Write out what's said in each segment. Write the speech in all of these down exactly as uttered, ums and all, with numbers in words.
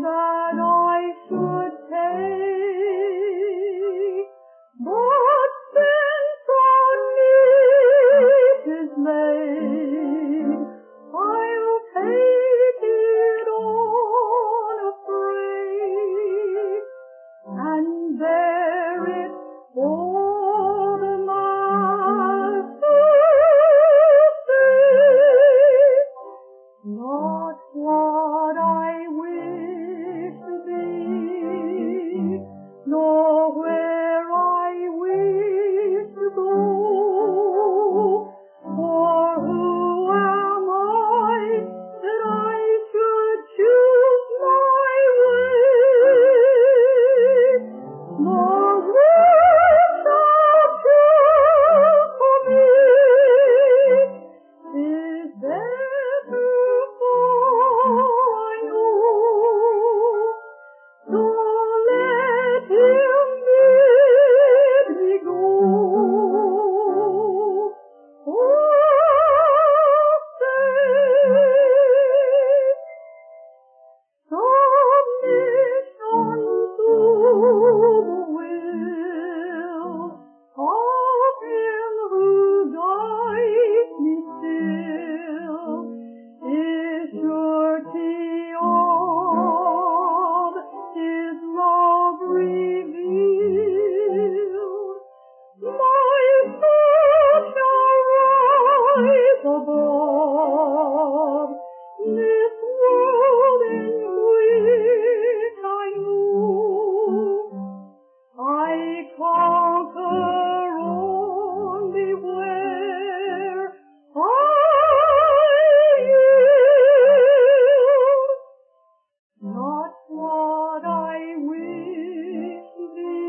that I should take, but since on need is laid, I'll take it unafraid, and bear it for the Master's sake. Not what I wish to be, nor where I wish to go, for who am I that I should choose my way? Nor which I'll choose for me is better, for I know. So let him bid me go. Oh, say, submission to the will of him who guides me still is surety of his love revealed. My soul shall rise above this world in which I move. I conquer only where I yield. Not what I wish to be,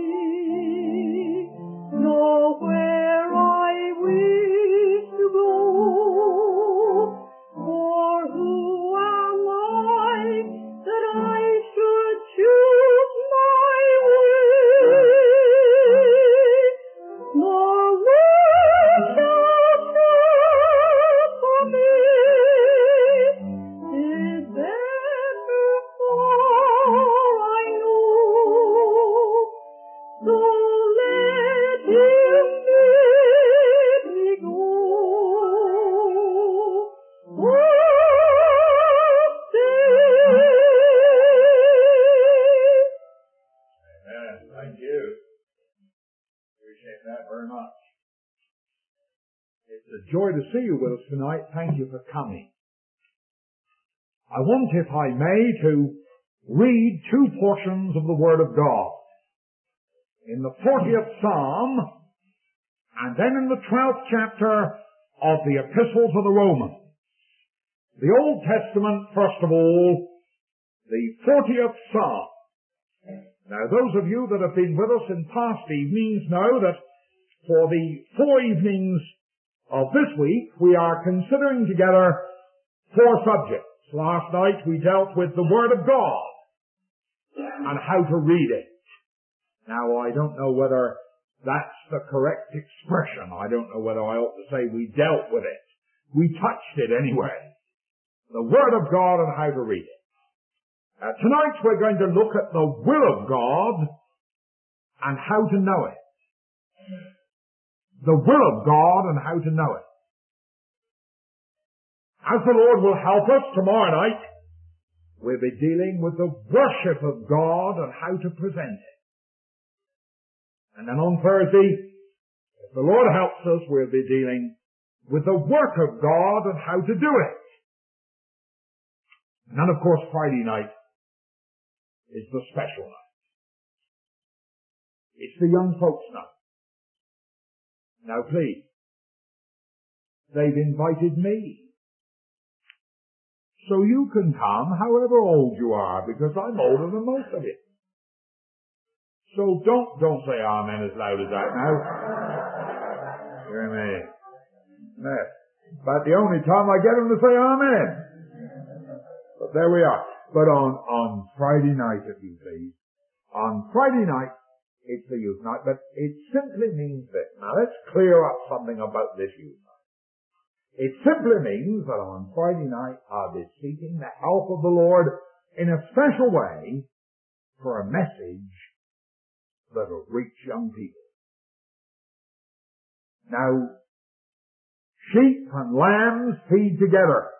nor where I wish to go, for who am I that I should choose my way? Nor which I'll choose for me is better, for I know. So let him bid me go. Oh, say. Amen. Thank you. Appreciate that very much. It's a joy to see you with us tonight. Thank you for coming. I want, if I may, to read two portions of the Word of God. In the fortieth Psalm, and then in the twelfth chapter of the Epistles of the Romans. The Old Testament, first of all, the fortieth Psalm. Now, those of you that have been with us in past evenings know that for the four evenings of this week, we are considering together four subjects. Last night we dealt with the Word of God and how to read it. Now, I don't know whether that's the correct expression. I don't know whether I ought to say we dealt with it. We touched it anyway. The Word of God and how to read it. Uh, tonight we're going to look at the will of God and how to know it. The will of God and how to know it. As the Lord will help us tomorrow night, we'll be dealing with the worship of God and how to present it. And then on Thursday, if the Lord helps us, we'll be dealing with the work of God and how to do it. And then, of course, Friday night is the special night. It's the young folks' night. Now, please, they've invited me. So you can come however old you are, because I'm older than most of you. So don't, don't say amen as loud as that now. Hear me. No. But the only time I get them to say amen. But there we are. But on, on Friday night, if you please, on Friday night, it's the youth night, but it simply means this. Now let's clear up something about this youth night. It simply means that on Friday night I'll be seeking the help of the Lord in a special way for a message that will reach young people. Now, sheep and lambs feed together.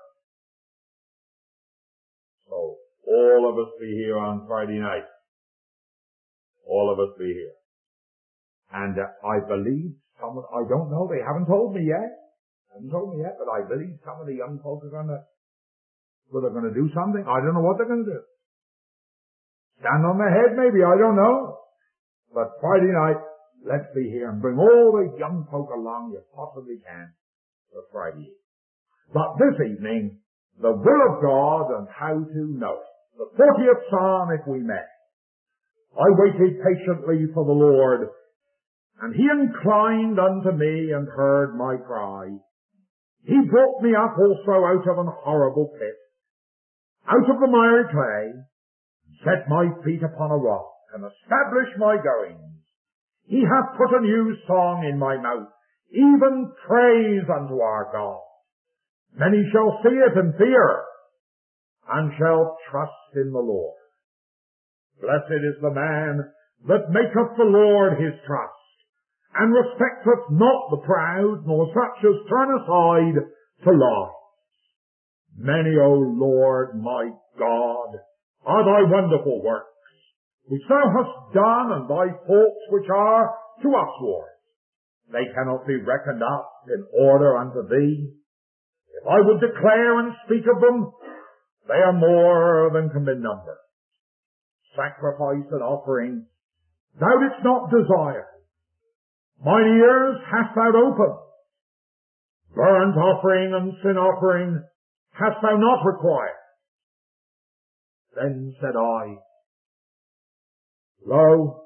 So, all of us be here on Friday night. All of us be here. And uh, I believe some of, I don't know, they haven't told me yet. Haven't told me yet, but I believe some of the young folk are gonna, well, they're gonna do something. I don't know what they're gonna do. Stand on their head maybe, I don't know. But Friday night, let's be here and bring all the young folk along you possibly can for Friday. But this evening, the will of God and how to know it. The fortieth Psalm, if we may. I waited patiently for the Lord, and he inclined unto me and heard my cry. He brought me up also out of an horrible pit, out of the miry clay, and set my feet upon a rock, and established my goings. He hath put a new song in my mouth, even praise unto our God. Many shall see it and fear, and shall trust in the Lord. Blessed is the man that maketh the Lord his trust, and respecteth not the proud, nor such as turn aside to lie. Many, O Lord, my God, are thy wonderful works, which thou hast done, and thy faults which are to usward. They cannot be reckoned up in order unto thee. If I would declare and speak of them, they are more than can be numbered. Sacrifice and offering thou didst not desire. Mine ears hast thou opened. Burnt offering and sin offering hast thou not required. Then said I, Lo,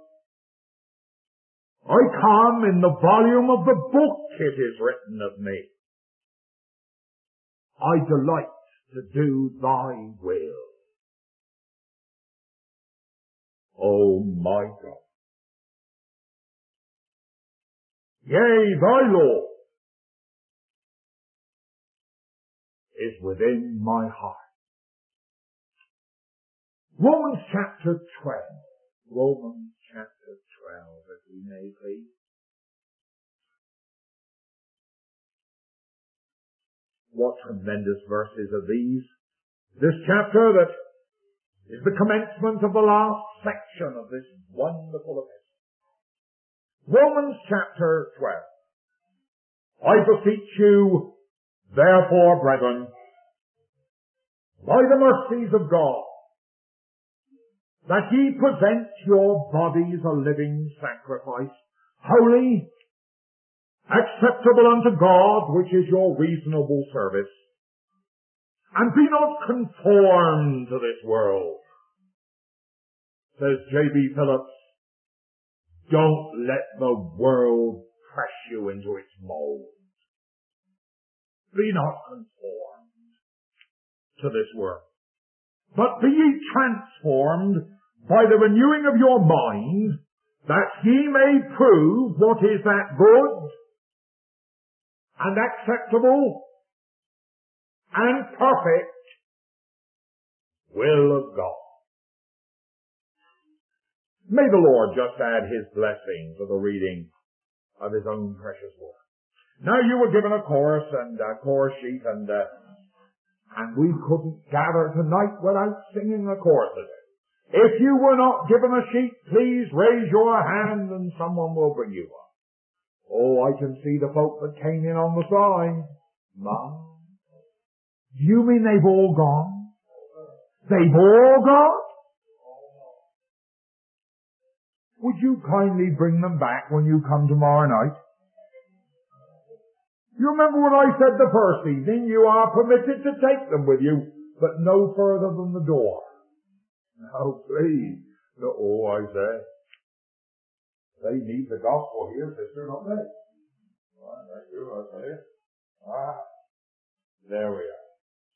I come, in the volume of the book it is written of me. I delight to do thy will. O my God. Yea, thy law is within my heart. Romans chapter twelve. Romans chapter twelve, if we may please. What tremendous verses are these. This chapter that is the commencement of the last section of this wonderful epistle. Romans chapter twelve. I beseech you, therefore, brethren, by the mercies of God, that ye present your bodies a living sacrifice, holy, acceptable unto God, which is your reasonable service. And be not conformed to this world. Says J B Phillips, don't let the world press you into its mold. Be not conformed to this world, but be ye transformed by the renewing of your mind, that ye may prove what is that good and acceptable and perfect will of God. May the Lord just add his blessing to the reading of his own precious word. Now you were given a chorus and a chorus sheet, and uh, and we couldn't gather tonight without singing a chorus of it. If you were not given a sheet, please raise your hand and someone will bring you one. Oh, I can see the folk that came in on the side. Ma. Do you mean they've all gone? They've all gone? Would you kindly bring them back when you come tomorrow night? You remember what I said the first evening? You are permitted to take them with you, but no further than the door. Now, please. No, oh, I say. They need the gospel here, sister, don't they? Well, they do, I say. Ah, there we are.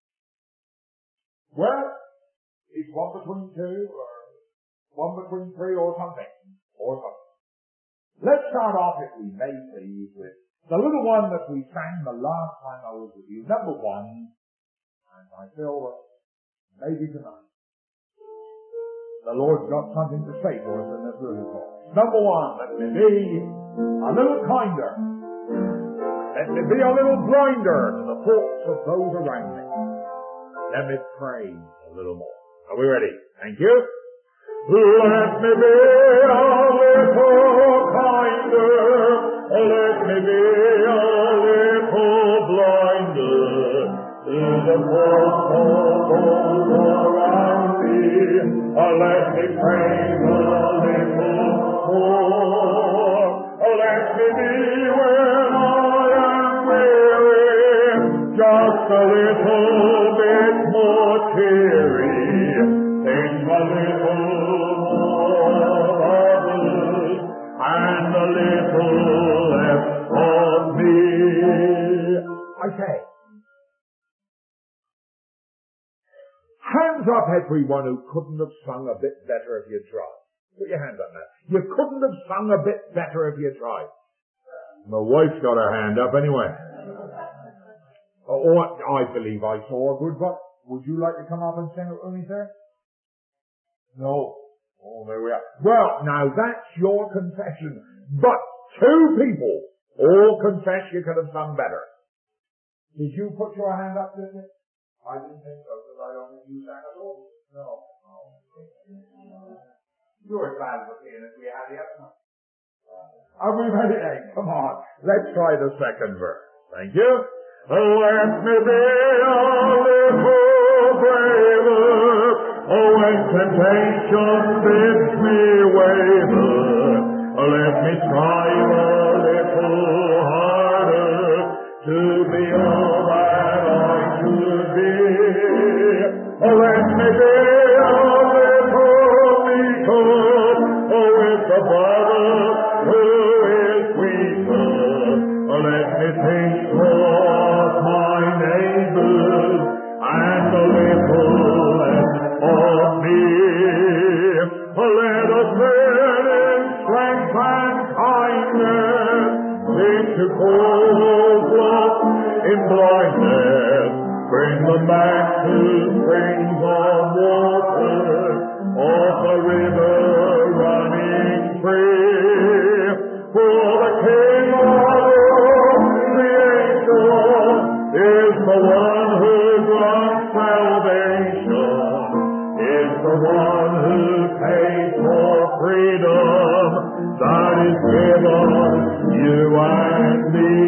Well, it's one between two, or one between three, or something. Or something. Let's start off, if we may please, with the little one that we sang the last time I was with you. Number one, and I feel that maybe tonight, the Lord's got something to say to us in this little talk. Number one, let me be a little kinder. Let me be a little blinder to the thoughts of those around me. Let me pray a little more. Are we ready? Thank you. Let me be a little kinder. Let me be a little blinder to the thoughts of those around me. Let me pray a little more. Let me be when I am weary, just a little bit more cheery. Think a little more of others and a little less of me. I say, hands up everyone who couldn't have sung a bit better if you tried. Put your hands up now. You couldn't have sung a bit better if you tried. My wife's got her hand up anyway. Oh, I believe I saw a good one. Would you like to come up and sing it with me, sir? No. Oh, there we are. Well, now that's your confession. But two people all confess you could have sung better. Did you put your hand up, didn't it? I didn't think so, because I don't think you sang at all. No. No. You were glad for seeing it. We had the other one. Are we ready? Hey, come on. Let's try the second verse. Thank you. Let me be a little braver. Oh, when temptation bids me waver, let me strive a little harder to be all that I should be. Let me be a little weaker, oh, with the brother who is weaker. Let me think of my neighbors and a little less of me. Let us live in strength and kindness, into cold love in blindness, bring them back to springs of water, off the river running free. For the King of creation is the one who brought salvation, is the one who paid for freedom that is given you and me.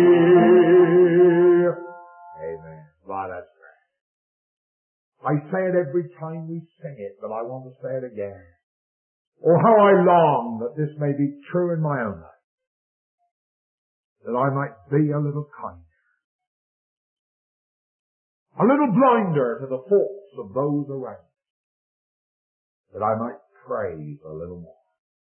Amen. Wow, that's great. I say it every time we sing it, but I want to say it again. Oh, how I long that this may be true in my own life, that I might be a little kinder, a little blinder to the faults of those around me, that I might praise a little more.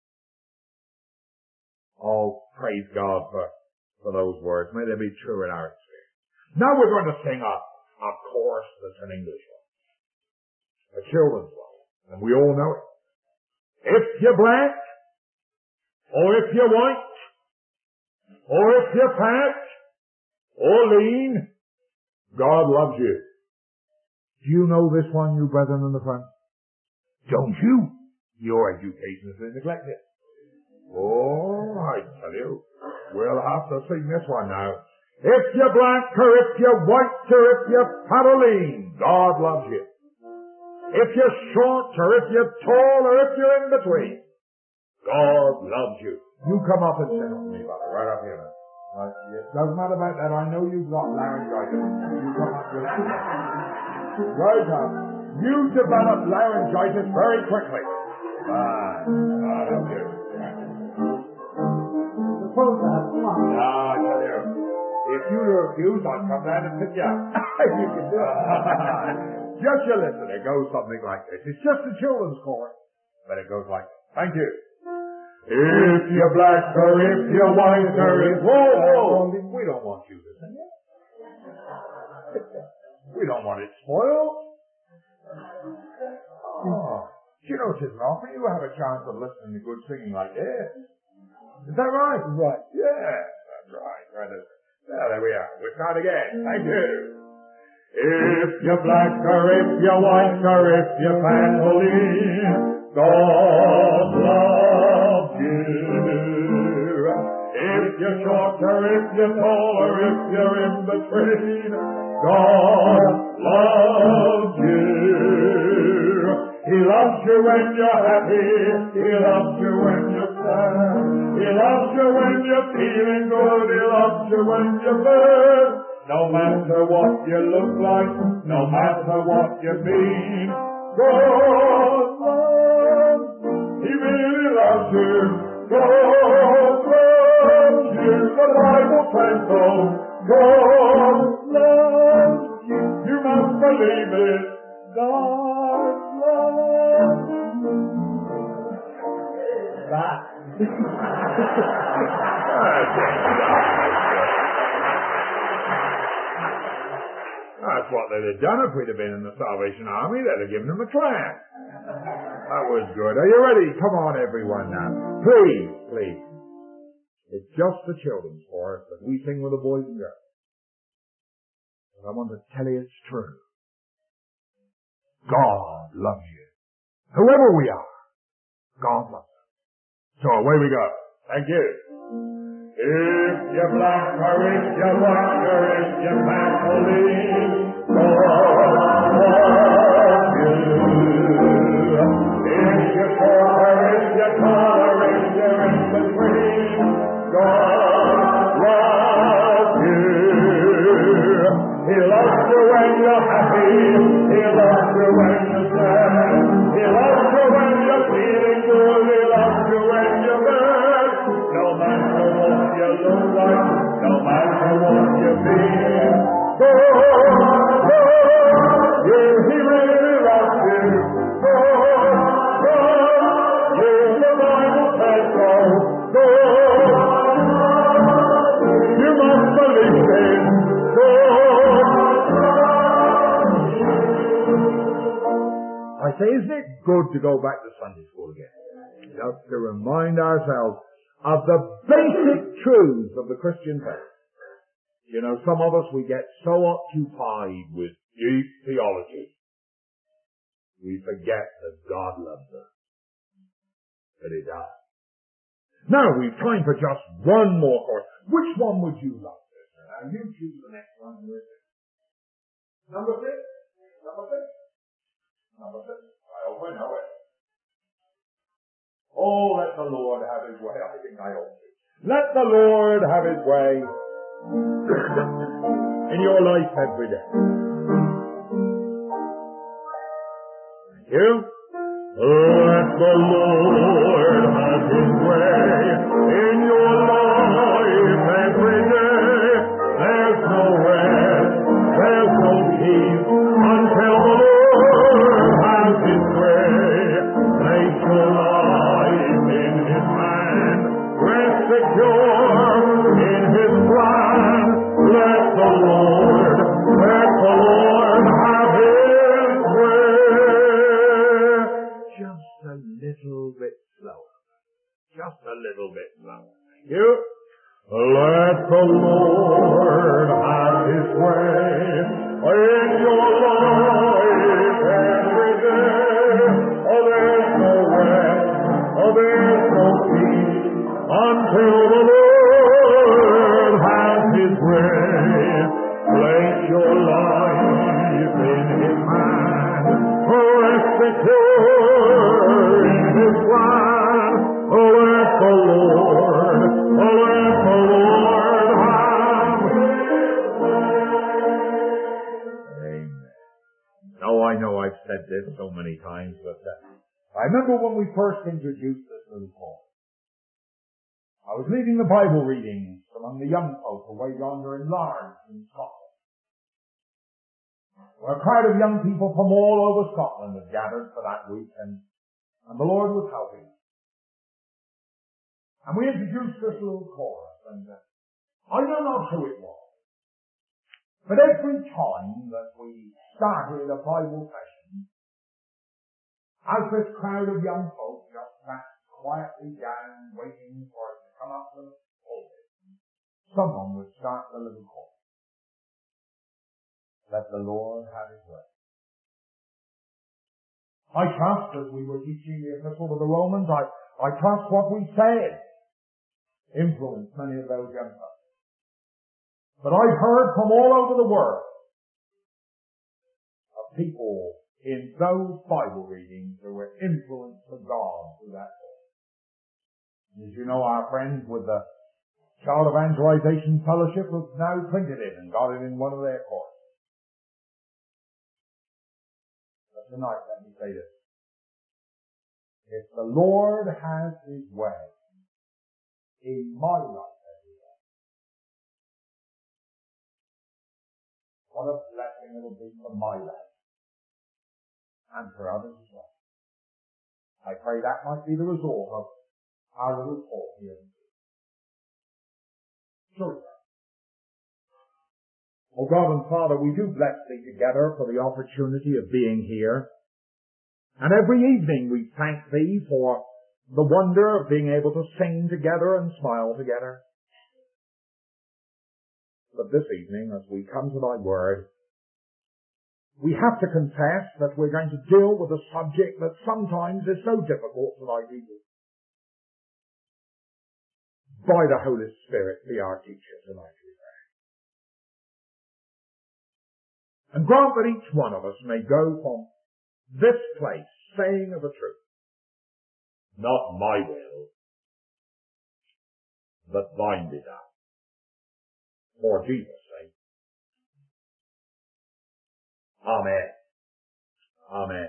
Oh, praise God for, for those words. May they be true in our experience. Now we're going to sing a, a chorus that's an English one, a children's one, and we all know it. If you're black, or if you're white, or if you're fat, or lean, God loves you. Do you know this one, you brethren in the front? Don't you? Your education has been neglected. Oh, I tell you, we'll have to sing this one now. If you're black, or if you're white, or if you're fat or lean, God loves you. If you're short, or if you're tall, or if you're in between, God loves you. You come up and sing with me, brother, right up here now. Right, yes. Doesn't matter about that. I know you've got laryngitis. You come up with it. Right up. You develop laryngitis very quickly. Fine. God help you. Suppose that. Come on. No, I tell you. If you refuse, I'll come down and pick you up. You can do it. Just you listen. It goes something like this. It's just a children's chorus, but it goes like this. Thank you. If you're black or if you're white or if... Whoa, whoa. We don't want you to sing it. We don't want it spoiled. Oh. You know, it isn't often you have a chance of listening to good singing like this. Is that right? Right. Yeah, that's right. Right. Well, there we are. We'll start again. Thank you. If you're black or if you're white or if you're family, God loves you. If you're short or if you're tall or if you're in between, God loves you. He loves you when you're happy. He loves you when you're sad. He loves you when you're feeling good. He loves you when you're bad. No matter what you look like, no matter what you mean, God loves you. He really loves you. God loves you. The Bible says so. God loves you. You must believe it. God loves you. That. That's what they'd have done if we'd have been in the Salvation Army. They'd have given them a class. That was good. Are you ready? Come on, everyone, now. Please, please. It's just the children's chorus that we sing with the boys and girls. But I want to tell you it's true. God loves you. Whoever we are, God loves us. So away we go. Thank you. If you're black or if you're white or if you're Catholic, God loves you. If you're short or if you're tall or if you're in between, God loves you. He loves you when you're happy. He loves you when you're sad. He loves you when you're feeling good. He loves you when you're bad. No matter what you look like, no matter what you feel, God loves you. He really loves you. God loves you. The Bible says so. God loves you. You must believe it. I say, isn't it good to go back to Sunday school again? Just to remind ourselves of the basic truths of the Christian faith. You know, some of us, we get so occupied with deep theology, we forget that God loves us. But He does. Now, we've time for just one more course. Which one would you love? Now, you choose the next one. Who is it? Number six? Number six? Number six. I hope I know it. Oh, let the Lord have His way. I think I ought to. Let the Lord have His way in your life every day. Thank you. Let the Lord have His way in your life every day. There's no rest, there's no peace until the Lord has His way. Place your life in His hand, rest secure in His plan. Let the Lord, let the Lord have His way. Just a little bit slower. Just a little bit slower. Thank you. Let the Lord have His way in your life every day. Oh, there's no rest, oh, there's no peace until the Lord has His way. Place your life in His hand, rest secure in His plan. Let the Lord, let the Lord have His way. Amen. Now I know I've said this so many times, but uh, I remember when we first introduced this little call. I was leading the Bible readings among the young folk away yonder in Largs in Scotland. Well, a crowd of young people from all over Scotland had gathered for that week, and, and the Lord was helping. And we introduced this little chorus, and uh, I know not who it was, but every time that we started a Bible session, as this crowd of young folk just sat quietly down, waiting for it to come up to the pulpit, someone would start the little chorus. Let the Lord have His way. I trust, as we were teaching the Epistle to the Romans, I, I trust what we said influenced many of those young folks. But I've heard from all over the world of people in those Bible readings who were influenced of God through that book. As you know, our friends with the Child Evangelization Fellowship have now printed it and got it in one of their courses. But tonight, let me say this. If the Lord has His way in my life every day, what a blessing it will be for my life and for others as well. I pray that might be the result of our little talk here. Sure. Oh God and Father, we do bless Thee together for the opportunity of being here. And every evening we thank Thee for the wonder of being able to sing together and smile together. But this evening, as we come to Thy Word, we have to confess that we're going to deal with a subject that sometimes is so difficult for Thy people. By the Holy Spirit, be our teacher tonight, we pray. And grant that each one of us may go from this place saying of the truth, not my will, but Thine be done. For Jesus' sake. Amen. Amen.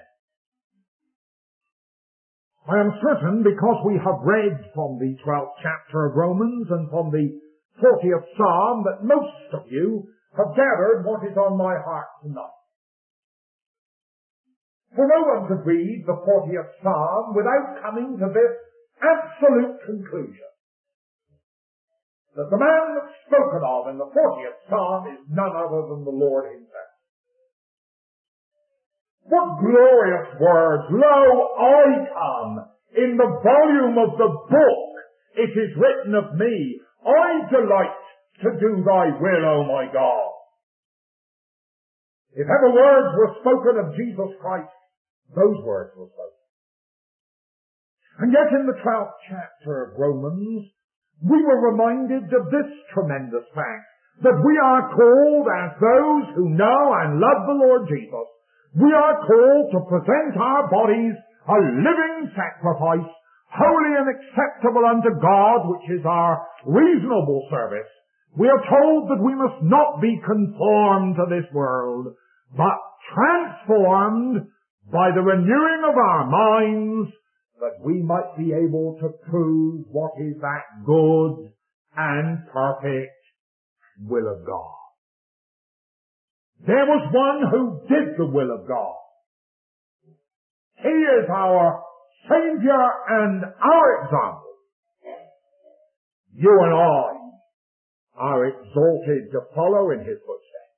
I am certain, because we have read from the twelfth chapter of Romans and from the fortieth Psalm, that most of you have gathered what is on my heart tonight. For no one could read the fortieth Psalm without coming to this absolute conclusion, that the man that's spoken of in the fortieth Psalm is none other than the Lord Himself. What glorious words! Lo, I come. In the volume of the book it is written of me, I delight to do Thy will, O my God. If ever words were spoken of Jesus Christ, those words were spoken. And yet in the twelfth chapter of Romans, we were reminded of this tremendous fact, that we are called, as those who know and love the Lord Jesus, we are called to present our bodies a living sacrifice, holy and acceptable unto God, which is our reasonable service. We are told that we must not be conformed to this world, but transformed by the renewing of our minds, that we might be able to prove what is that good and perfect will of God. There was one who did the will of God. He is our Savior and our example. You and I are exalted to follow in His footsteps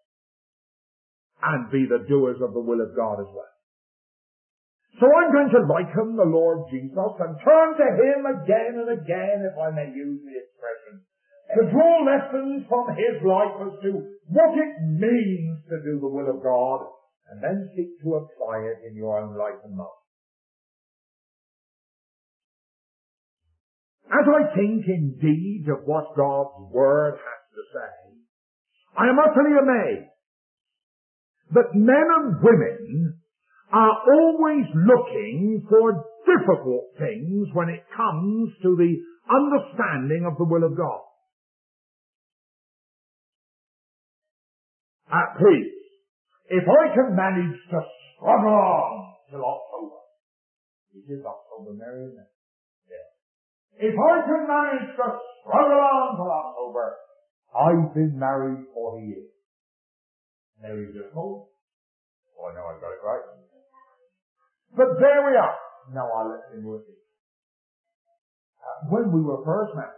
and be the doers of the will of God as well. So I'm going to liken the Lord Jesus and turn to Him again and again, if I may use the expression, to draw lessons from His life as to what it means to do the will of God, and then seek to apply it in your own life and mine. As I think indeed of what God's Word has to say, I am utterly amazed that men and women are always looking for difficult things when it comes to the understanding of the will of God. Uh, please, if I can manage to struggle on till October, it is October, Mary, isn't it? Yeah. If I can manage to struggle on till October, I've been married forty years. Mary just told. Oh, I know I got it right. But there we are. Now I'll let him with it. Uh, when we were first married,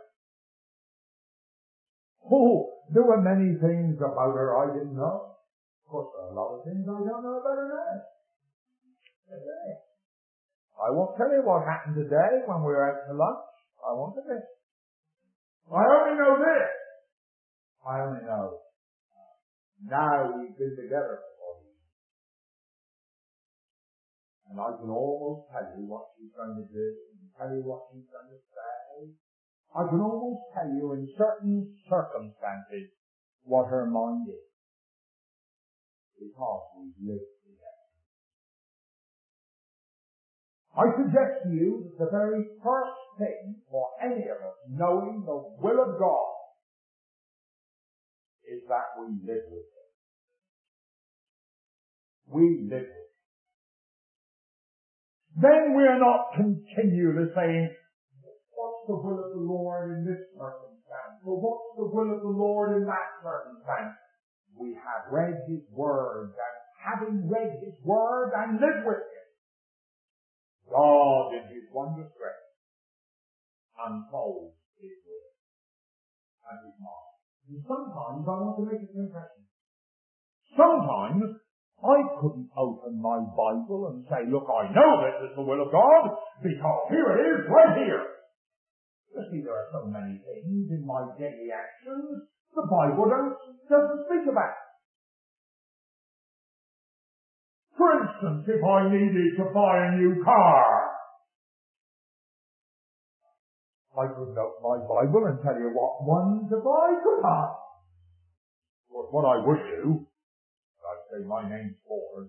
oh, there were many things about her I didn't know. Of course, there are a lot of things I don't know about her now. Today. I won't tell you what happened today when we were out to lunch. I won't tell you. I only know this. I only know Now we've been together for forty years. And I can almost tell you what she's going to do, and tell you what she's going to say. I can almost tell you in certain circumstances what her mind is. Because we've lived together. I suggest to you that the very first thing for any of us knowing the will of God is that we live with Him. We live with Him. Then we are not continually saying, what's the will of the Lord in this circumstance? Or what's the will of the Lord in that circumstance? We have read His Word, and having read His Word and lived with Him, God in His wondrous grace unfolds His will and His mind. And sometimes I want to make a confession. Sometimes I couldn't open my Bible and say, look, I know this is the will of God, because here it is, right here. You see, there are so many things in my daily actions the Bible don't, doesn't speak about. For instance, if I needed to buy a new car, I could open my Bible and tell you what one to buy, could I? But what I would do, I'd say my name's Ford,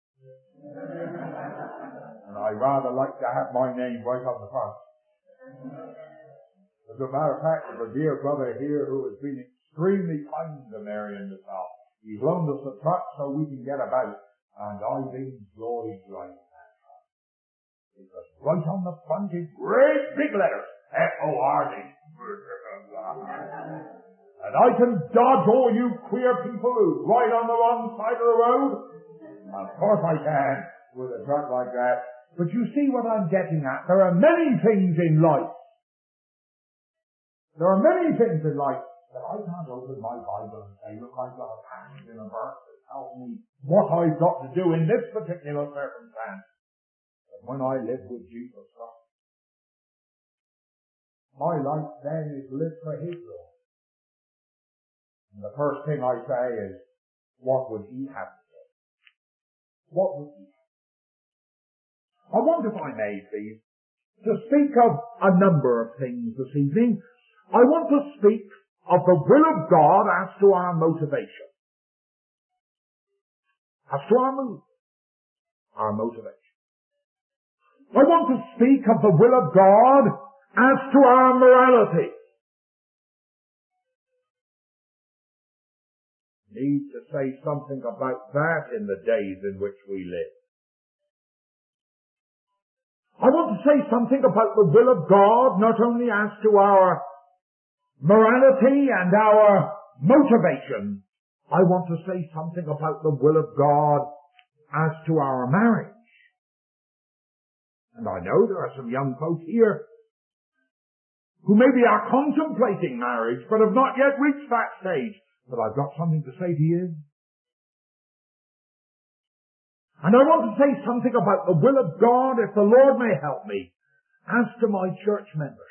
and I rather like to have my name right on the front. As a matter of fact, there's a dear brother here who has been extremely kind to Mary and myself. He's loaned us a truck so we can get about, and I've enjoyed driving that truck. Because right on the front is great big letters, F O R D. And I can dodge all you queer people who ride on the wrong side of the road. Of course I can, with a truck like that. But you see what I'm getting at. There are many things in life. There are many things in life that I can't open my Bible and say, look, I've got a passage in a verse that tells me what I've got to do in this particular circumstance. But when I live with Jesus Christ, my life then is lived for His glory. And the first thing I say is, what would He have to say? What would He have? I want, if I may, please, to speak of a number of things this evening. I want to speak of the will of God as to our motivation. As to our move, our motivation. I want to speak of the will of God as to our morality. Need to say something about that in the days in which we live. I want to say something about the will of God, not only as to our morality and our motivation. I want to say something about the will of God as to our marriage. And I know there are some young folk here who maybe are contemplating marriage but have not yet reached that stage. But I've got something to say to you. And I want to say something about the will of God, if the Lord may help me, as to my church membership.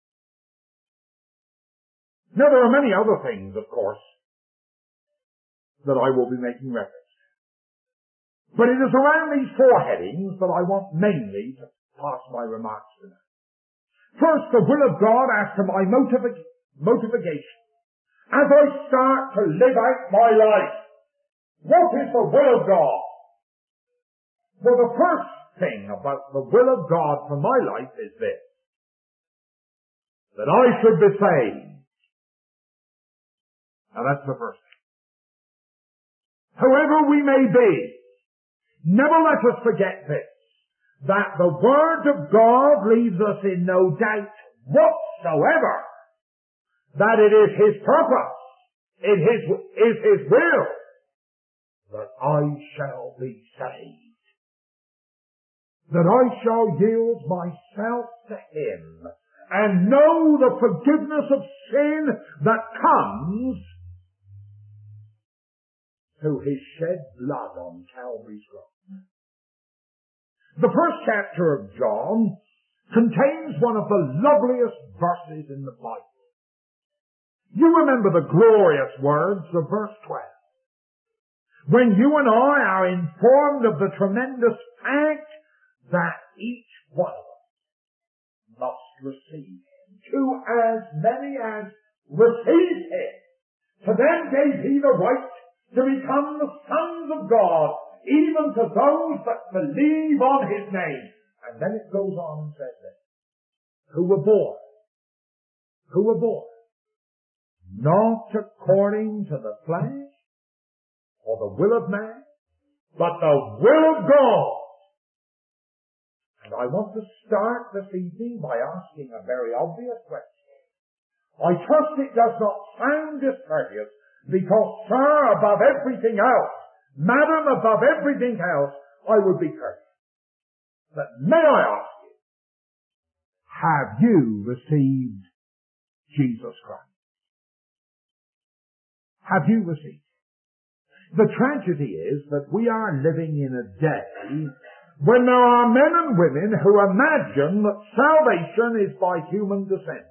Now, there are many other things, of course, that I will be making reference to. But it is around these four headings that I want mainly to pass my remarks tonight. First, the will of God as to my motiva- motivation. As I start to live out my life, what is the will of God? Well, the first thing about the will of God for my life is this: that I should be saved. Now that's the first thing. However we may be, never let us forget this, that the Word of God leaves us in no doubt whatsoever that it is His purpose, it is, is His will, that I shall be saved. That I shall yield myself to Him and know the forgiveness of sin that comes through His shed blood on Calvary's cross. The first chapter of John contains one of the loveliest verses in the Bible. You remember the glorious words of verse twelve. When you and I are informed of the tremendous fact that each one of us must receive him, to as many as received him, to them gave he the right to become the sons of God, even to those that believe on his name. And then it goes on and says this, who were born, who were born, not according to the flesh or the will of man, but the will of God. And I want to start this evening by asking a very obvious question. I trust it does not sound discourteous, because, sir, above everything else, madam, above everything else, I would be courteous. But may I ask you, have you received Jesus Christ? Have you received him? The tragedy is that we are living in a day when there are men and women who imagine that salvation is by human descent.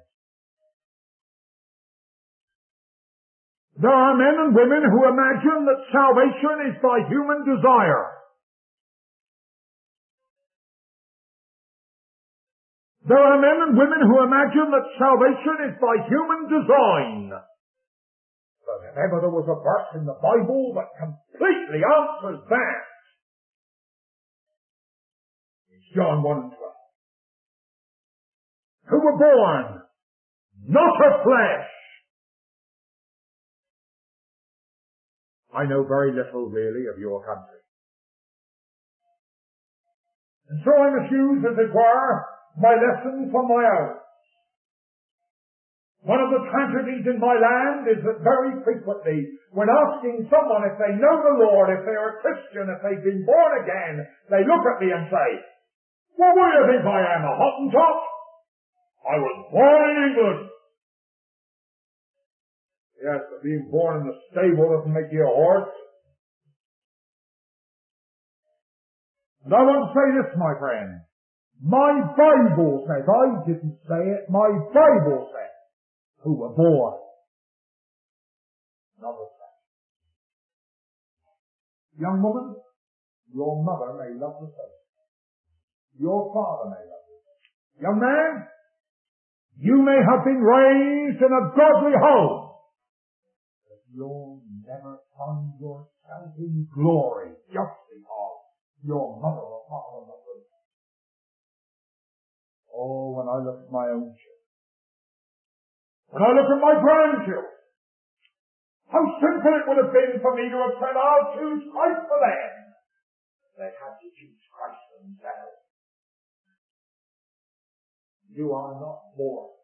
There are men and women who imagine that salvation is by human desire. There are men and women who imagine that salvation is by human design. But if ever there was a verse in the Bible that completely answers that, it's John one and twelve. Who were born not of flesh. I know very little really of your country. And so I must use, as it were, my lesson from my own. One of the tragedies in my land is that very frequently, when asking someone if they know the Lord, if they are a Christian, if they've been born again, they look at me and say, well, what do you think I am, a Hottentot? I was born in England. Yes, but being born in the stable doesn't make you a horse. And I want to say this, my friend. My Bible says, I didn't say it, my Bible says, who were born not of flesh. Young woman, your mother may love the Savior. Your father may love the Savior. Young man, you may have been raised in a godly home. You'll never find yourself in glory just because your mother or father was good. Oh, when I look at my own children, when I look at my grandchildren, how simple it would have been for me to have said, I'll choose Christ for them. They had to choose Christ for themselves. You are not born.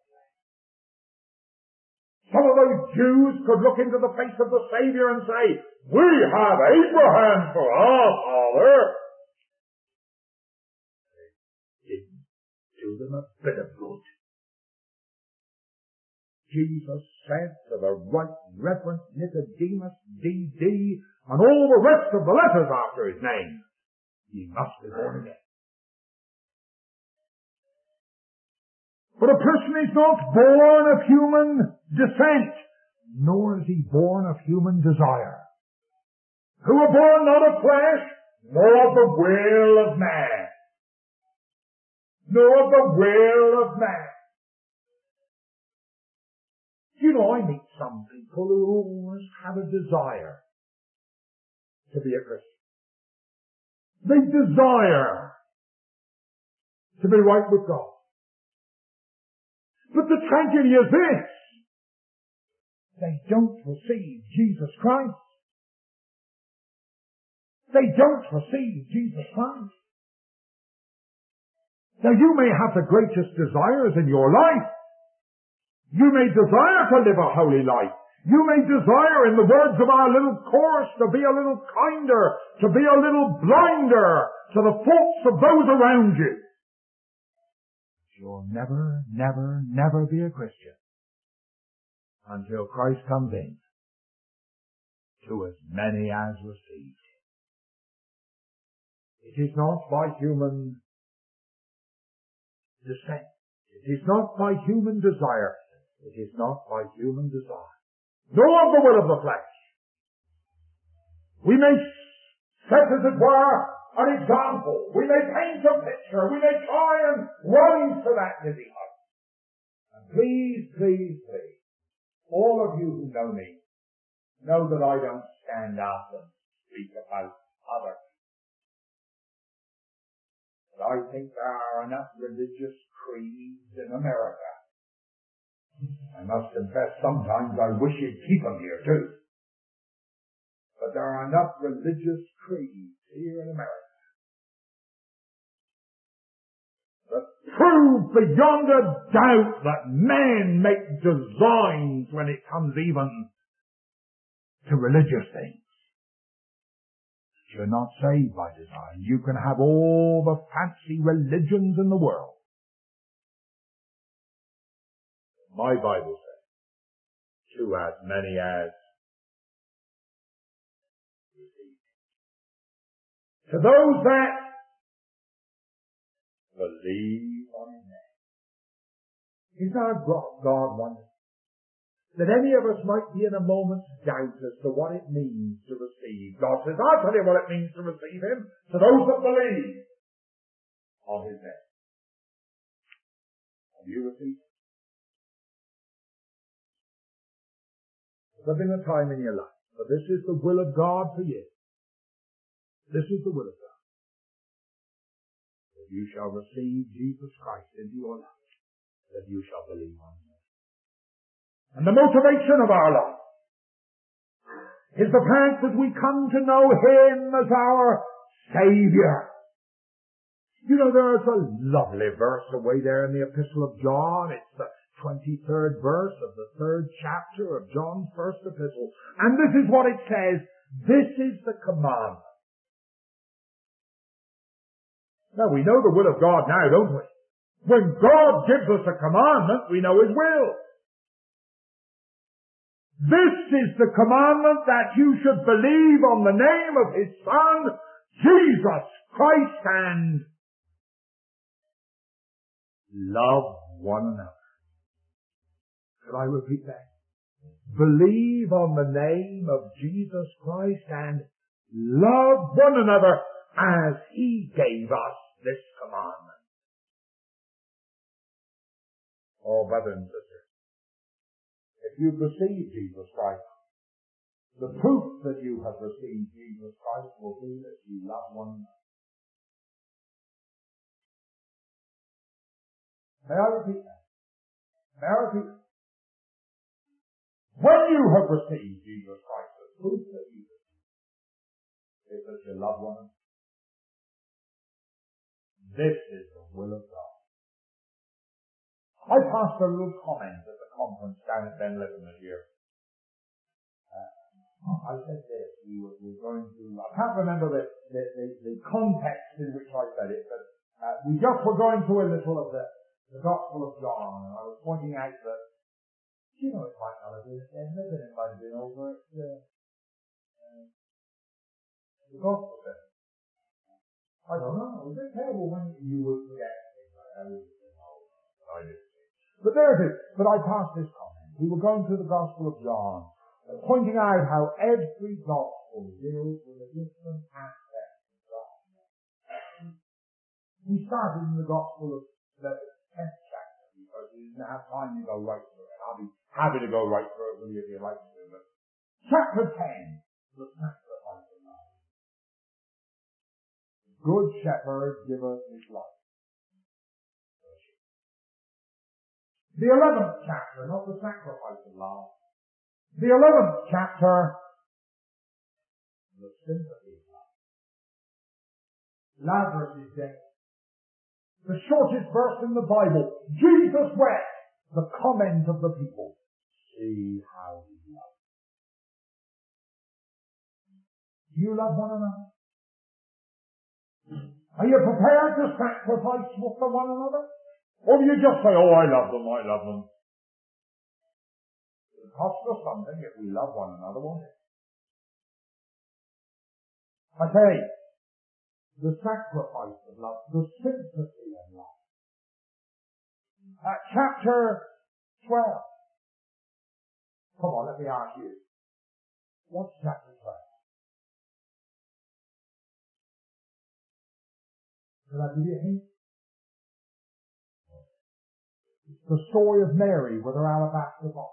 Some of those Jews could look into the face of the Savior and say, we have Abraham for our father. It didn't do them a bit of good. Jesus said to the Right Reverend Nicodemus, D D, and all the rest of the letters after his name, ye must be born again. But a person is not born of human descent, nor is he born of human desire. Who are born not of flesh, nor of the will of man. Nor of the will of man. You know, I meet some people who always have a desire to be a Christian. They desire to be right with God. But the tragedy is this. They don't receive Jesus Christ. They don't receive Jesus Christ. Now you may have the greatest desires in your life. You may desire to live a holy life. You may desire, in the words of our little chorus, to be a little kinder, to be a little blinder to the faults of those around you. You'll never, never, never be a Christian until Christ comes in to as many as received him. It is not by human descent. It is not by human desire. It is not by human desire. Nor of the will of the flesh. We may set, as it were, an example. We may paint a picture. We may try and rise to that living height. And please, please, please, all of you who know me, know that I don't stand up and speak about others. But I think there are enough religious creeds in America. I must confess, sometimes I wish you'd keep them here too. But there are enough religious creeds here in America that prove beyond a doubt that men make designs when it comes even to religious things. You're not saved by design. You can have all the fancy religions in the world. My Bible says, to as many as receive. To those that believe on His name. Is our God wonderful? That any of us might be in a moment's doubt as to what it means to receive. God says, I'll tell you what it means to receive Him. To those that believe on His name. Have you received? There's been a time in your life, but this is the will of God for you. This is the will of God. That you shall receive Jesus Christ into your life. That you shall believe on Him. And the motivation of our life is the fact that we come to know Him as our Savior. You know, there's a lovely verse away there in the Epistle of John. It's the twenty-third verse of the third chapter of John's first epistle. And this is what it says. This is the commandment. Now, we know the will of God now, don't we? When God gives us a commandment, we know His will. This is the commandment, that you should believe on the name of His Son, Jesus Christ, and love one another. Could I repeat that? Believe on the name of Jesus Christ and love one another as He gave us this commandment. Oh, brothers and sisters, if you've received Jesus Christ, the proof that you have received Jesus Christ will be that you love one another. May I repeat that? May I repeat that? When you have received Jesus Christ, the proof that you receive is that you love one another. This is the will of God. I passed a little comment at the conference down at Ben Livermore here. Uh, I said this, we were, we were going to, I can't remember the, the, the, the context in which I said it, but uh, we just were going through a little of the, the Gospel of John, and I was pointing out that, you know, it might not have been at Ben Livermore, it might have been over at uh, uh, the Gospel Center. I don't know, it was a terrible when you would forget things like that. I did. But there it is. But I passed this comment. We were going through the Gospel of John, uh, pointing out how every Gospel deals with a different aspect of God. We started in the Gospel of the tenth chapter because we didn't have time to go right through it. I'll be happy to go right through it with you if you'd like to. But chapter ten, the sacrifice of love. The Good Shepherd giveth his life. The eleventh chapter, not the sacrifice of love. The eleventh chapter, the sympathy of love. Lazarus is dead. The shortest verse in the Bible. Jesus wept. The comment of the people. See how he loves. Do you love one another? Are you prepared to sacrifice for one another? Or do you just say, oh, I love them, I love them? It costs us something if we love one another, won't it? I say, the sacrifice of love, the sympathy of love. At chapter twelve. Come on, let me ask you. What's chapter twelve? Can I give you a hint? It's the story of Mary with her alabaster box.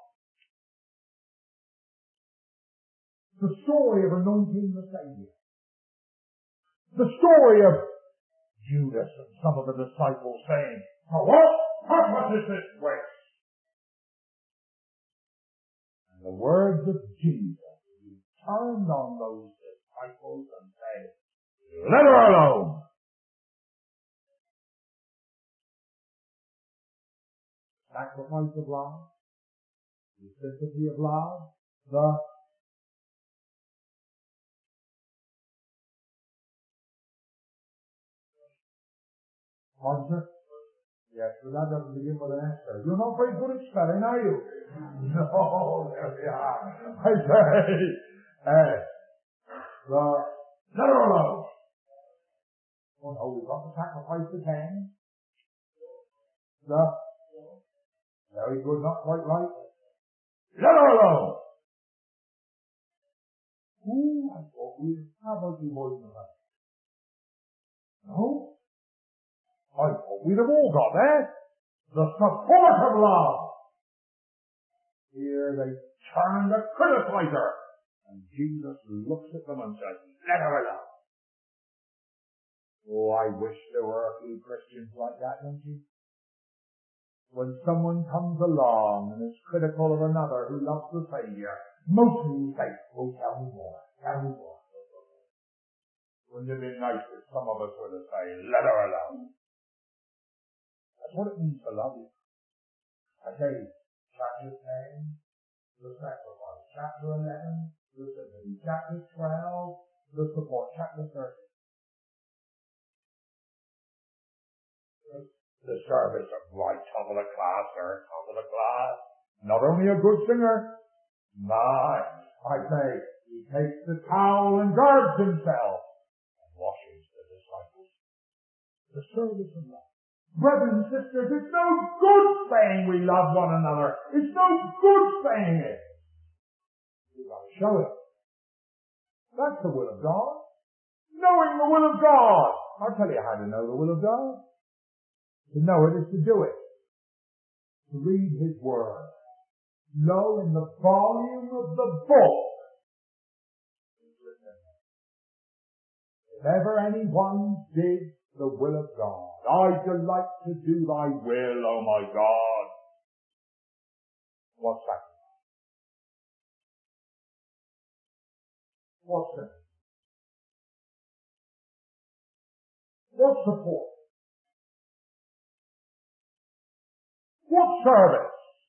The story of anointing the Savior. The story of Judas and some of the disciples saying, "For what purpose is this grace?" And the words of Jesus, he turned on those disciples and said, "Let her alone." Sacrifice of love, the sympathy of love, the Answer? Yes, but that doesn't begin with an answer. You're not very good at spelling, are you? No, there we are. I say, uh, the, let her alone. Oh no, we've got to sacrifice the ten. The, very good, not quite right. Let her alone. Ooh, I thought we, how about you more than that? No? I thought we'd have all got that. The support of love. Here they turn to criticize her. And Jesus looks at them and says, "Let her alone." Oh, I wish there were a few Christians like that, don't you? When someone comes along and is critical of another who loves the Savior, most of you say, "Oh, tell me more, tell me more." Wouldn't it be nice if some of us were to say, "Let her alone"? That's what it means to love you. I tell you, chapter ten, the sacrifice. Chapter eleven, the sympathy. Chapter twelve, the support. Chapter thirteen, the service of right, top of the class, sir, top of the class. Not only a good singer, but I say, he takes the towel and guards himself and washes the disciples. The service of love. Brothers and sisters, it's no good saying we love one another. It's no good saying it. We've got to show it. That's the will of God. Knowing the will of God. I'll tell you how to know the will of God. To know it is to do it. To read His Word. Lo, in the volume of the book, if ever anyone did the will of God, I delight to do thy will, O my God. What's that? What's that? What support? What service?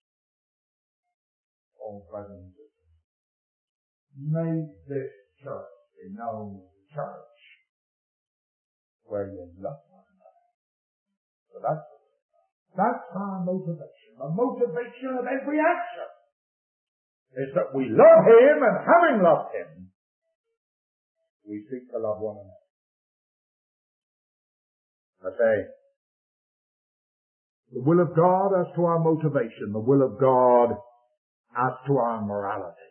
Oh, brothers and sisters, make this church a known church where you love one another. So that's, that's our motivation. The motivation of every action is that we love Him, and having loved Him, we seek to love one another. I say, the will of God as to our motivation, the will of God as to our morality.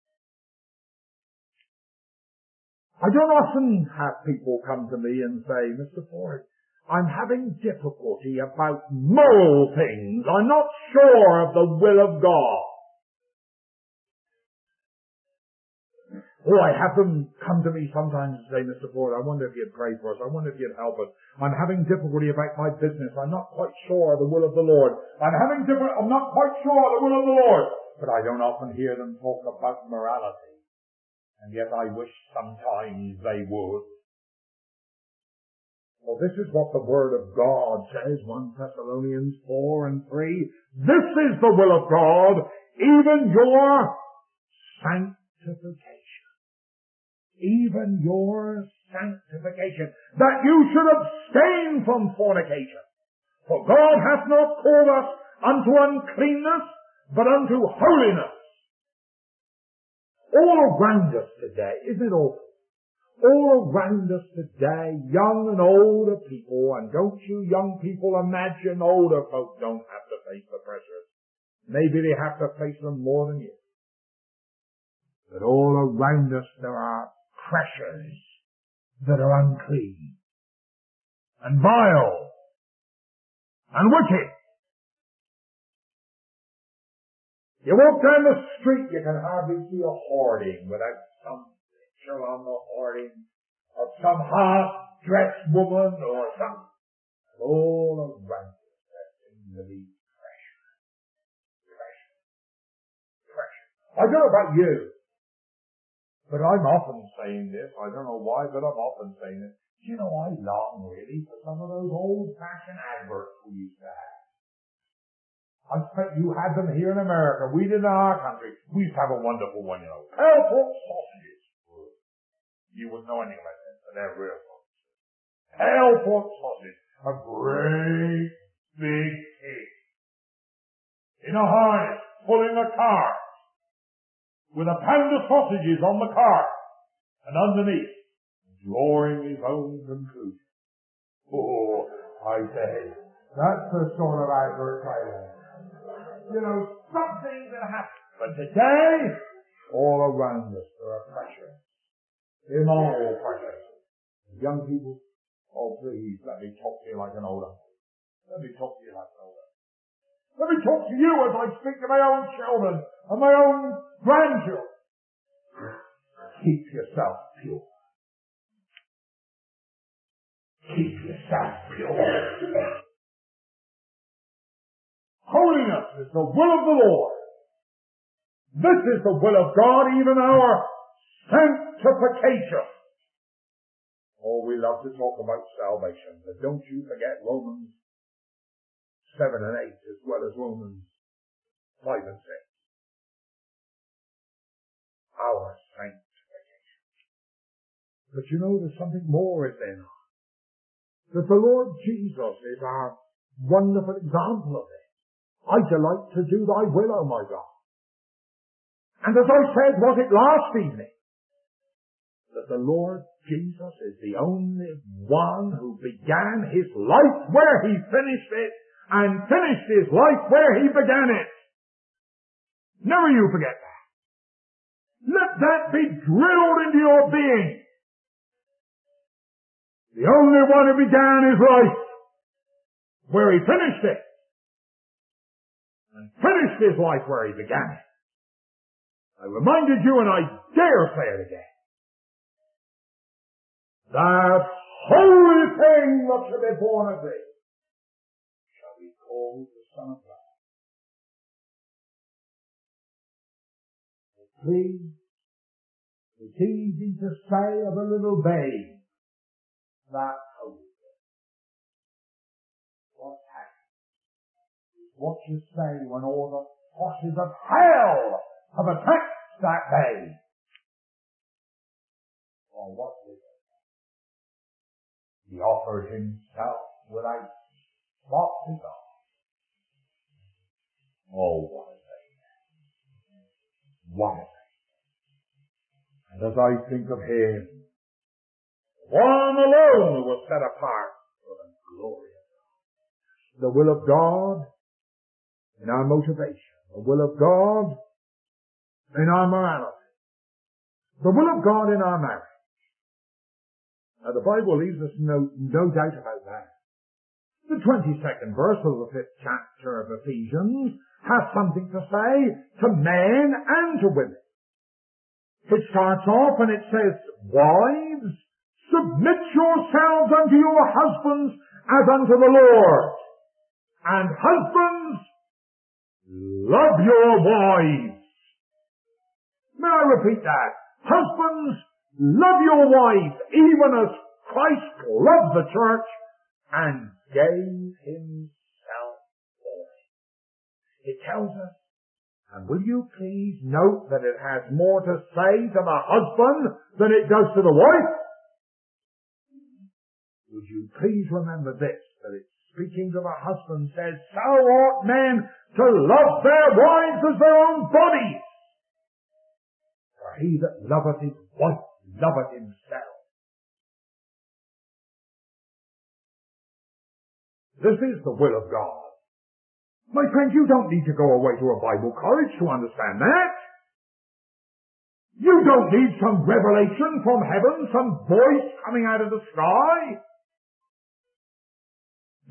I don't often have people come to me and say, "Mister Ford, I'm having difficulty about moral things. I'm not sure of the will of God." Oh, I have them come to me sometimes and say, "Mister Ford, I wonder if you'd pray for us. I wonder if you'd help us. I'm having difficulty about my business. I'm not quite sure of the will of the Lord. I'm having difficulty, I'm not quite sure of the will of the Lord." But I don't often hear them talk about morality. And yet I wish sometimes they would. Well, this is what the Word of God says, First Thessalonians four and three. This is the will of God, even your sanctification. Even your sanctification. That you should abstain from fornication. For God hath not called us unto uncleanness, but unto holiness. All around us today, isn't it awful? All around us today, young and older people, and don't you young people imagine older folk don't have to face the pressures. Maybe they have to face them more than you. But all around us there are pressures that are unclean. and vile and wicked. You walk down the street, you can hardly see a hoarding without some picture on the hoarding of some half-dressed woman or some all around us. That seems to be pressure, pressure, pressure. I don't know about you, but I'm often saying this. I don't know why, but I'm often saying this. Do you know, I long really for some of those old-fashioned adverts we used to have. I expect you had them here in America. We did in our country. We used to have a wonderful one, you know. Pale-pork sausages. You wouldn't know anything about that, but they're real sausages. Pale-pork sausage. A great big pig. In a harness, pulling a cart. With a pound of sausages on the cart. And underneath, drawing his own conclusion. Oh, I say, that's the sort of advert I like. You know, something that happens. But today, all around us, there are pressures. Immoral pressures. Young people, oh please, let me talk to you like an older. Let me talk to you like an older. Let me talk to you as I speak to my own children and my own grandchildren. Keep yourself pure. Keep yourself pure. Holiness is the will of the Lord. This is the will of God, even our sanctification. Oh, we love to talk about salvation, but don't you forget Romans seven and eight as well as Romans five and six. Our sanctification. But you know, there's something more is in us. That the Lord Jesus is our wonderful example of it. I delight to do thy will, O my God. And as I said, was it last evening, that the Lord Jesus is the only one who began his life where he finished it, and finished his life where he began it. Never you forget that. Let that be drilled into your being. The only one who began his life where he finished it, and finished his life where he began it. I reminded you, and I dare say it again. That holy thing that shall be born of thee shall be called the Son of God. Please, it's easy to say of a little babe, that holy thing. What's happened? What you say when all the forces of hell have attacked that babe? Or what is it? He offered himself without spot to God. Oh, what a thing. What a thing. And as I think of him, one alone was set apart for the glory of God. The will of God in our motivation. The will of God in our morality. The will of God in our marriage. Now the Bible leaves us no, no doubt about that. The twenty-second verse of the fifth chapter of Ephesians has something to say to men and to women. It starts off and it says, wives, submit yourselves unto your husbands as unto the Lord. And husbands, love your wives. May I repeat that? Husbands, love your wives, even as Christ loved the church and gave himself for it. It tells us, and will you please note that it has more to say to the husband than it does to the wife? Would you please remember this, that it's speaking to the husband, says, so ought men to love their wives as their own bodies. For he that loveth his wife loveth himself. This is the will of God. My friend, you don't need to go away to a Bible college to understand that. You don't need some revelation from heaven, some voice coming out of the sky.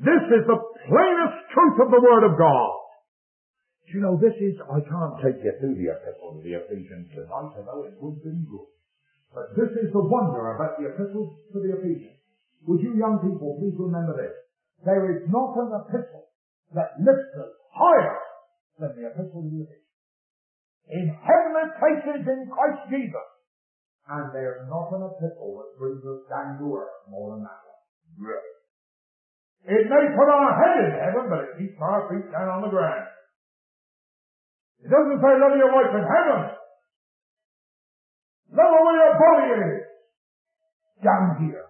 This is the plainest truth of the Word of God. You know, this is, I can't take you through the epistle of the Ephesians tonight, although it would be good. But this is the wonder about the epistle to the Ephesians. Would you young people please remember this? There is not an epistle that lifts us higher than the epistle to the Ephesians. In heavenly places in Christ Jesus. And there's not an epistle that brings us down to earth more than that one. Really. It may put our head in heaven, but it keeps our feet down on the ground. It doesn't say love your wife in heaven. Love her where your body is. Down here.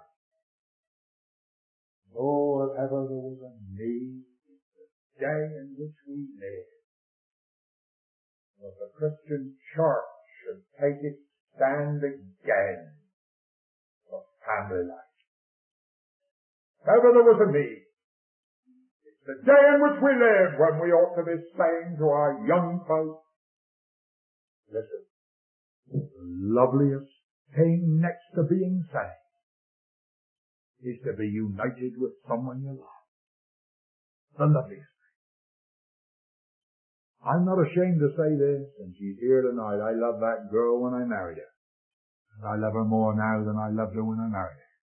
Oh, if ever there was a need, the day in which we live, that the Christian church should take its stand again for family life. If ever there was a need, the day in which we live, when we ought to be saying to our young folk, listen, the loveliest thing next to being saved is to be united with someone you love. The loveliest thing. I'm not ashamed to say this, and she's here tonight. I love that girl when I married her. And I love her more now than I loved her when I married her.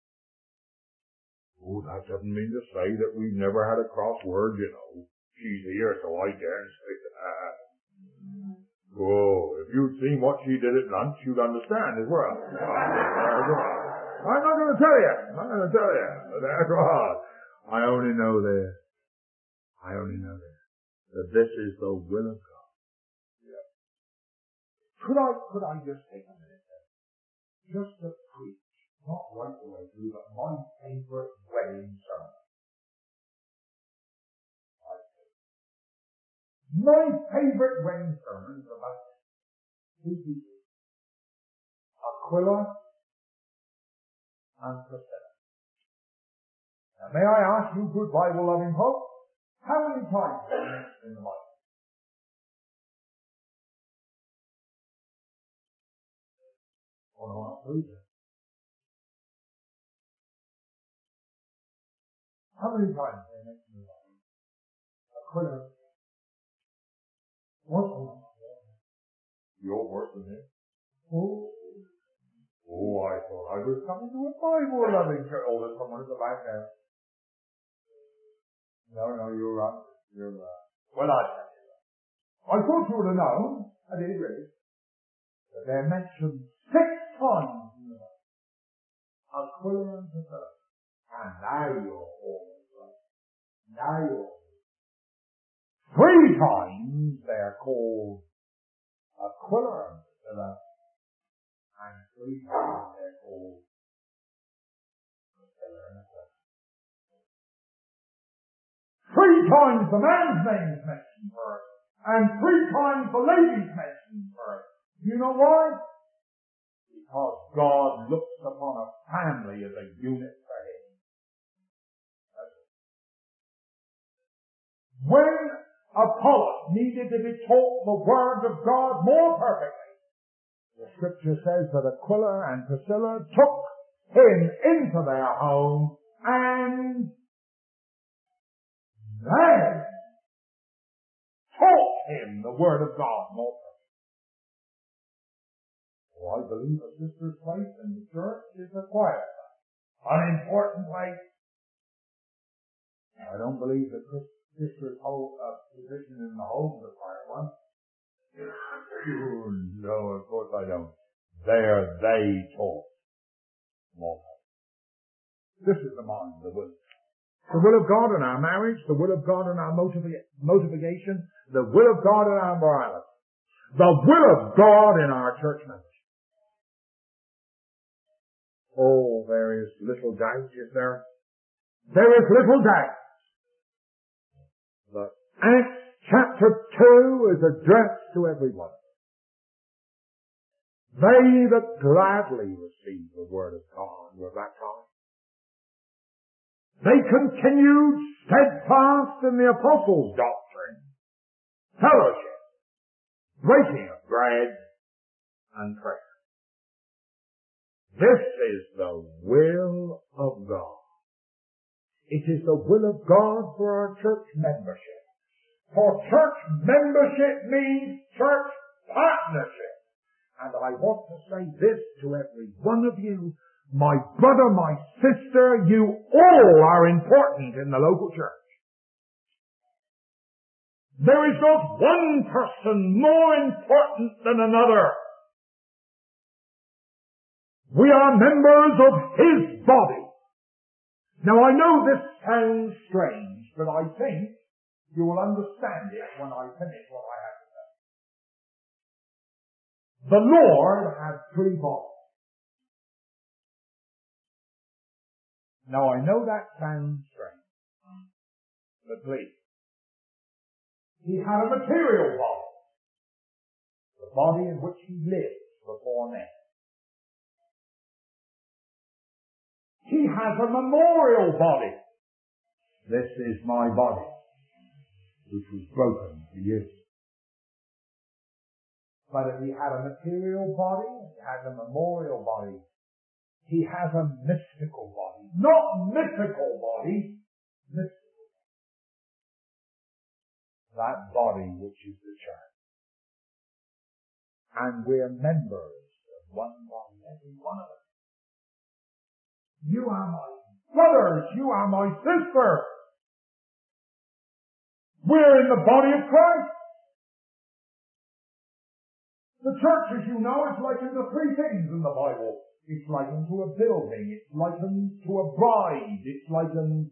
Oh, that doesn't mean to say that we've never had a cross word, you know. She's here, so I daren't say that. Oh, if you'd seen what she did at lunch, you'd understand as well. I'm not going to tell you. I'm not going to tell you. That's all. I only know this. I only know this. That this is the will of God. Yeah. Could I, could I just take a minute then? Just to preach. Not right the way through, but my favorite wedding sermon. My favorite wedding sermon is about two people. Aquila and Priscilla. Now may I ask you, good Bible loving folk, how many times are they mentioned in the Bible? Oh no, not three. How many times are they mentioned in the Bible? Aquila. Once one. You're worse than him. Oh. Oh, I thought I was coming to a Bible loving church. Oh, there's someone at the back there. No, no, you're right. You're right. Well, I tell you that. I thought you would have known. I did really. That they're mentioned six times in the Bible. Aquila and Priscilla. And now you're all right. Now you're all right. Three times they're called Aquila and Priscilla. And three times they're called Priscilla and Aquila. Three times the man's name is mentioned first, and three times the lady's mentioned first. You know why? Because God looks upon a family as a unit for him. When Apollos needed to be taught the Word of God more perfectly, the Scripture says that Aquila and Priscilla took him into their home and they taught him the Word of God more perfectly. Well, I believe a sister's place in the church is a quiet place, an important place. I don't believe that sister's whole uh, position in the home is a quiet one. No, of course I don't. There they taught more perfectly. This is the mind, the will. The will of God in our marriage, the will of God in our motiva- motivation, the will of God in our morality, the will of God in our church membership. Oh, there is little doubt, is there? There is little doubt. But Acts chapter two is addressed to everyone. They that gladly receive the Word of God were baptized. They continued steadfast in the apostles' doctrine, fellowship, breaking of bread, and prayer. This is the will of God. It is the will of God for our church membership. For church membership means church partnership. And I want to say this to every one of you. My brother, my sister, you all are important in the local church. There is not one person more important than another. We are members of His body. Now I know this sounds strange, but I think you will understand it when I finish what I have to say. The Lord has three bodies. Now I know that sounds strange, but please. He had a material body, the body in which He lived before men. He has a memorial body. This is my body, which was broken for you. But if He had a material body, He had a memorial body. He has a mystical body. Not mythical body, mystical. That body which is the church. And we're members of one body, every one of us. You are my brothers, you are my sisters. We're in the body of Christ. The church, as you know, is likened to three things in the Bible. It's likened to a building. It's likened to a bride. It's likened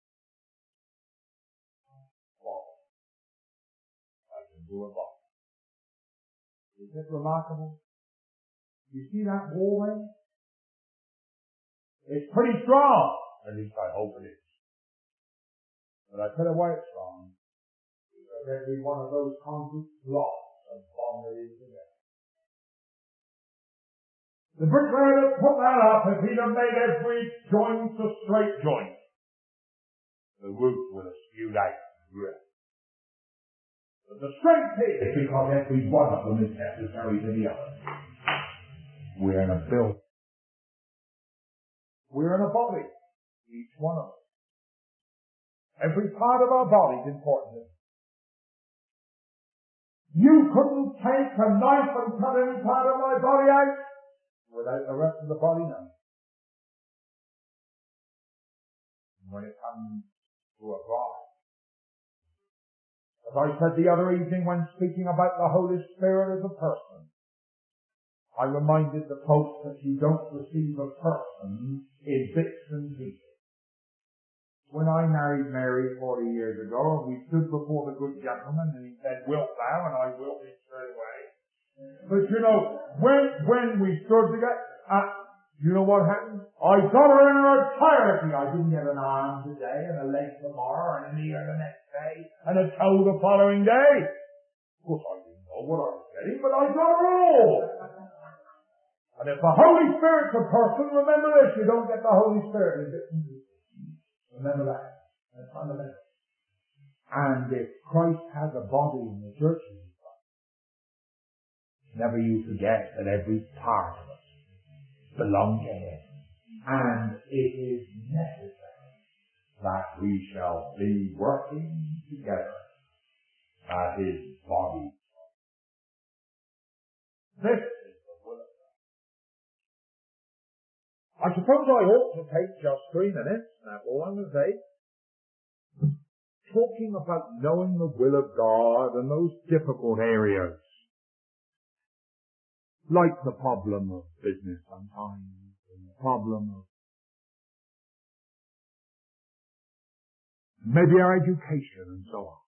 to a body. Isn't it remarkable? You see that wall there? It's pretty strong. At least I hope it is. But I tell you why it's strong. Because every one of those concrete blocks are bonded in together. The bricklayer that put that up, if he'd have made every joint a straight joint, the roof would have spewed out and ripped. But the strength is because every one of them is necessary to the other. We're in a building. We're in a body, each one of us. Every part of our body is important. You couldn't take a knife and cut any part of my body out without the rest of the body knowing. When it comes to a bride. As I said the other evening when speaking about the Holy Spirit as a person, I reminded the folks that you don't receive a person in bits and pieces. When I married Mary forty years ago, we stood before the good gentleman and he said, "Wilt thou?" And I willed it straight away. But you know, when when we stood together, uh, you know what happened? I got her in her entirety. I didn't get an arm today and a leg tomorrow and an ear the next day and a toe the following day. Of course I didn't know what I was getting, but I got her all. And if the Holy Spirit's a person, remember this, you don't get the Holy Spirit in bits and pieces. Remember that. That's fundamental. And if Christ has a body in the church, never you forget that every part of us belongs to Him. And it is necessary that we shall be working together at His body. This is the will of God. I suppose I ought to take just three minutes, that's all I'm going to say, talking about knowing the will of God and those difficult areas. Like the problem of business sometimes, and the problem of maybe our education and so on.